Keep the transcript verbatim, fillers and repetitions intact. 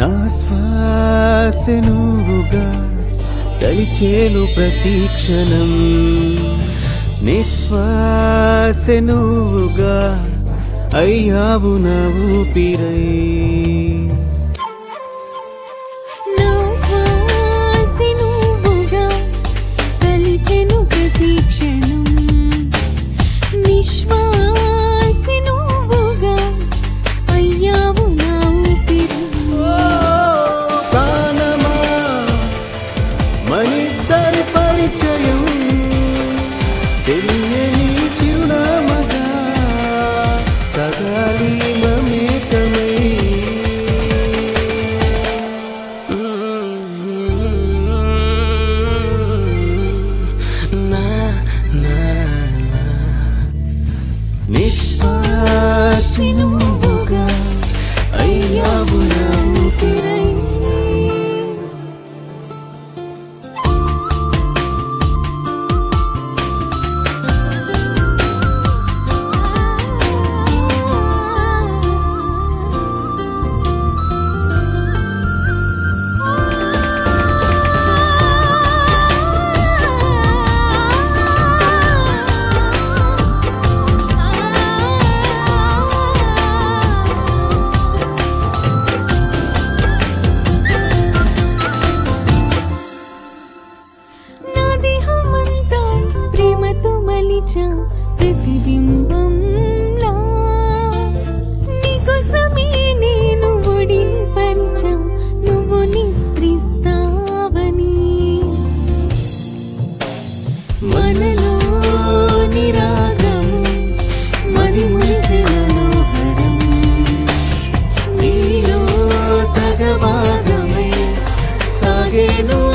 నా శ్వాస నువ్వుగా తలిచేను ప్రతి క్షణం నిశ్వాస నువ్వుగా అయ్యావు నా ఊపిరై మనిద్దరి పరిచయం తెలియని చిరునామగా సగాలి మమేకమై నిశ్వాసి నువ్వుగా అయ్యావు నా ఊపిరై ప్రతిబింబంలా నీకోసమే నేను ఒడిని పరిచా నువ్వు నిద్రిస్తావని మనలోని రాగము మది మురిసే మనోహరం నీలో సగభాగమై సాగేను